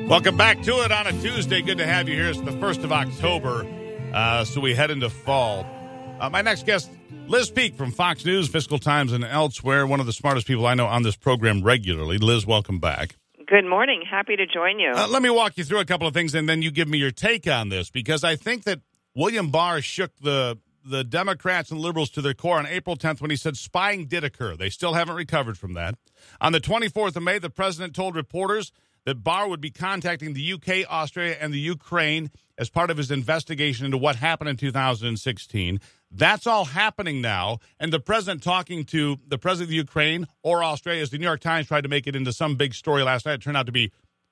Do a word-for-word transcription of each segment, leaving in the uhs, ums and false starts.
Welcome back to it on a Tuesday. Good to have you here. It's the first of October, uh, so we head into fall. Uh, my next guest, Liz Peek from Fox News, Fiscal Times, and elsewhere, one of the smartest people I know on this program regularly. Liz, welcome back. Good morning. Happy to join you. Uh, let me walk you through a couple of things, and then you give me your take on this, because I think that William Barr shook the the Democrats and liberals to their core on April tenth when he said spying did occur. They still haven't recovered from that. On the twenty-fourth of May, the president told reporters that Barr would be contacting the U K, Austria, and the Ukraine as part of his investigation into what happened in two thousand sixteen. That's all happening now, and the president talking to the president of the Ukraine or Australia, as the New York Times tried to make it into some big story last night, it turned out to be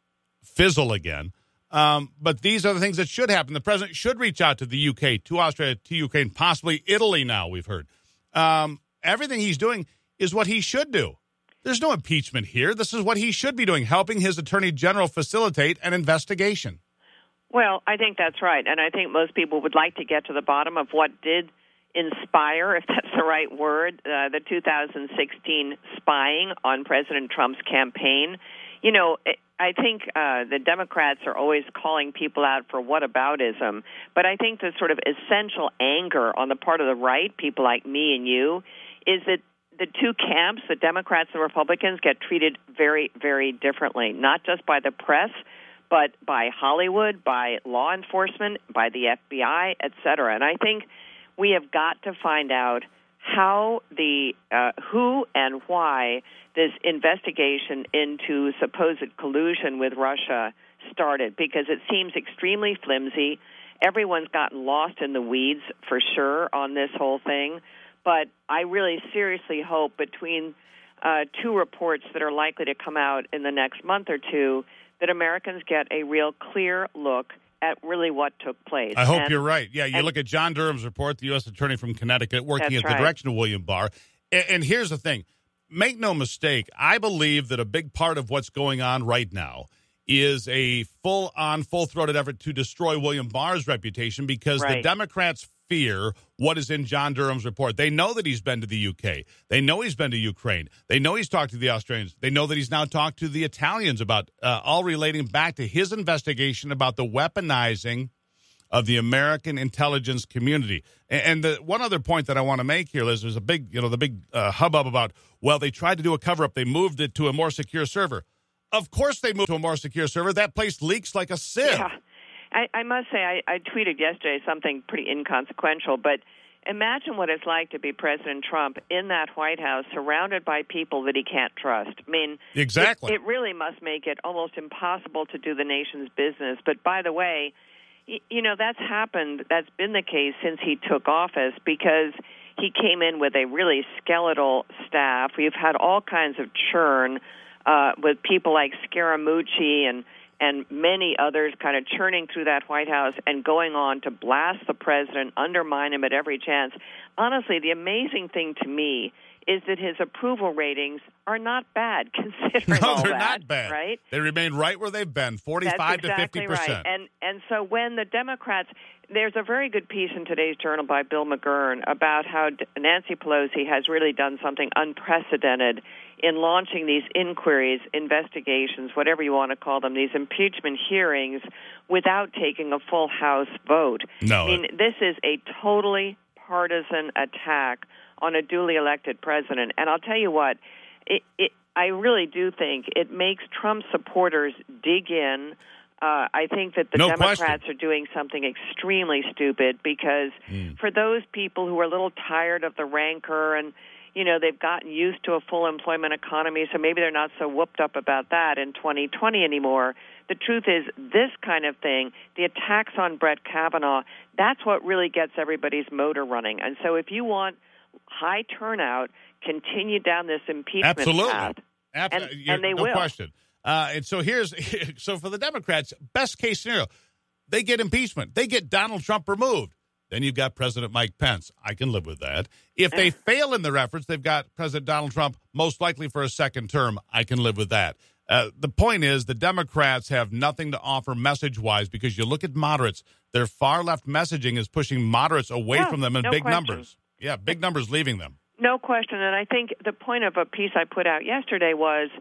fizzle again. Um, but these are the things that should happen. The president should reach out to the U K, to Austria, to Ukraine, possibly Italy now, we've heard. Um, everything he's doing is what he should do. There's no impeachment here. This is what he should be doing, helping his attorney general facilitate an investigation. Well, I think that's right. And I think most people would like to get to the bottom of what did inspire, if that's the right word, uh, the two thousand sixteen spying on President Trump's campaign. You know, I think uh, the Democrats are always calling people out for whataboutism, but I think the sort of essential anger on the part of the right, people like me and you, is that the two camps, the Democrats and Republicans, get treated very, very differently, not just by the press, but by Hollywood, by law enforcement, by the F B I, et cetera. And I think we have got to find out how the uh, who and why this investigation into supposed collusion with Russia started, because it seems extremely flimsy. Everyone's gotten lost in the weeds for sure on this whole thing. But I really seriously hope between uh, two reports that are likely to come out in the next month or two that Americans get a real clear look at really what took place. I hope and, you're right. Yeah, you and, look at John Durham's report, the U S attorney from Connecticut, working at right. the direction of William Barr. And, and here's the thing. Make no mistake, I believe that a big part of what's going on right now is a full-on, full-throated effort to destroy William Barr's reputation, because right. the Democrats fear what is in John Durham's report. They know that he's been to the U K. They know he's been to Ukraine. They know he's talked to the Australians. They know that he's now talked to the Italians about, uh, all relating back to his investigation about the weaponizing of the American intelligence community. And, and the one other point that I want to make here, Liz, there's a big, you know, the big uh, hubbub about, well, they tried to do a cover-up. They moved it to a more secure server. Of course they moved to a more secure server. That place leaks like a sieve. Yeah. I, I must say, I, I tweeted yesterday something pretty inconsequential, but imagine what it's like to be President Trump in that White House surrounded by people that he can't trust. I mean, exactly. It, it really must make it almost impossible to do the nation's business. But by the way, y- you know, that's happened, that's been the case since he took office, because he came in with a really skeletal staff. We've had all kinds of churn uh, with people like Scaramucci and and many others kind of churning through that White House and going on to blast the president, undermine him at every chance. Honestly, the amazing thing to me is that his approval ratings are not bad, considering no, all they're that, not bad. Right? They remain right where they've been, forty-five That's to exactly fifty percent. Right. And and so when the Democrats, there's a very good piece in today's Journal by Bill McGurn about how Nancy Pelosi has really done something unprecedented in launching these inquiries, investigations, whatever you want to call them, these impeachment hearings, without taking a full House vote. No. I mean, this is a totally partisan attack on a duly elected president. And I'll tell you what, it, it, I really do think it makes Trump supporters dig in. Uh, I think that the no Democrats question. are doing something extremely stupid, because mm. for those people who are a little tired of the rancor and, you know, they've gotten used to a full employment economy, so maybe they're not so whooped up about that in twenty twenty anymore. The truth is, this kind of thing, the attacks on Brett Kavanaugh, that's what really gets everybody's motor running. And so if you want high turnout, continue down this impeachment Absolutely. path. Absolutely. And, and they no will. No question. Uh, and so here's, so for the Democrats, best case scenario, they get impeachment. They get Donald Trump removed. Then you've got President Mike Pence. I can live with that. If they fail in their efforts, they've got President Donald Trump most likely for a second term. I can live with that. Uh, the point is the Democrats have nothing to offer message-wise, because you look at moderates, their far-left messaging is pushing moderates away yeah, from them in no big question. numbers. Yeah, big numbers leaving them. No question. And I think the point of a piece I put out yesterday was,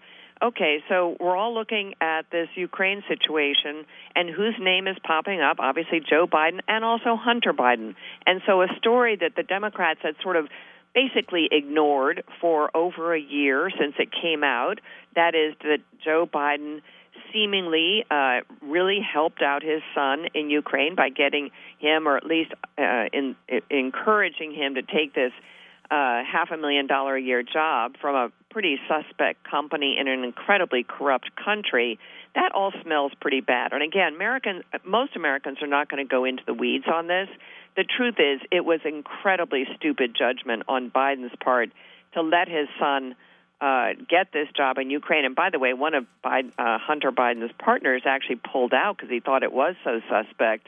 okay, so we're all looking at this Ukraine situation, and whose name is popping up? Obviously Joe Biden and also Hunter Biden. And so a story that the Democrats had sort of basically ignored for over a year since it came out, that is that Joe Biden seemingly uh, really helped out his son in Ukraine by getting him, or at least uh, in, in, encouraging him to take this uh, half a million dollar a year job from a pretty suspect company in an incredibly corrupt country. That all smells pretty bad. And again, American, most Americans are not going to go into the weeds on this. The truth is, it was incredibly stupid judgment on Biden's part to let his son uh, get this job in Ukraine. And by the way, one of Biden, uh, Hunter Biden's partners actually pulled out because he thought it was so suspect.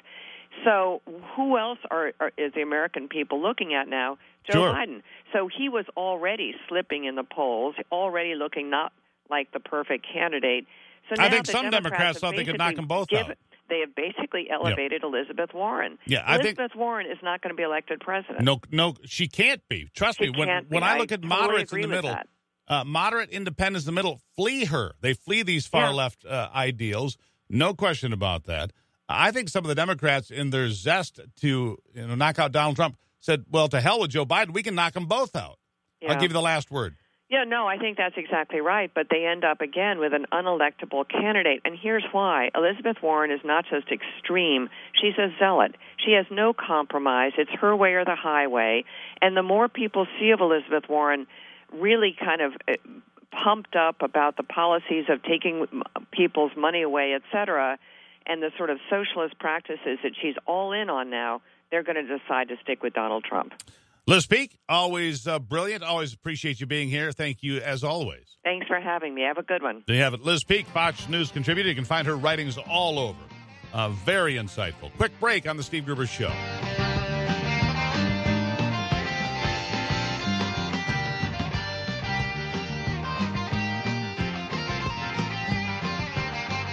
So who else are, are is the American people looking at now? Joe Sure. Biden. So he was already slipping in the polls, already looking not like the perfect candidate. So now I think the some Democrats Democrats thought they could knock them both give, out. They have basically elevated yep. Elizabeth Warren. Yeah, I Elizabeth think, Warren is not going to be elected president. No, no, she can't be. Trust she me. When can't when be. I look at I moderates totally in the middle, uh, moderate independents in the middle flee her. They flee these far yeah. left uh, ideals. No question about that. I think some of the Democrats, in their zest to you know knock out Donald Trump, said, "Well, to hell with Joe Biden. We can knock them both out." Yeah. I'll give you the last word. Yeah, no, I think that's exactly right. But they end up, again, with an unelectable candidate. And here's why. Elizabeth Warren is not just extreme. She's a zealot. She has no compromise. It's her way or the highway. And the more people see of Elizabeth Warren really kind of pumped up about the policies of taking people's money away, et cetera, and the sort of socialist practices that she's all in on now, they're going to decide to stick with Donald Trump. Liz Peek, always uh, brilliant. Always appreciate you being here. Thank you, as always. Thanks for having me. Have a good one. There you have it. Liz Peek, Fox News contributor. You can find her writings all over. Uh, very insightful. Quick break on the Steve Gruber Show.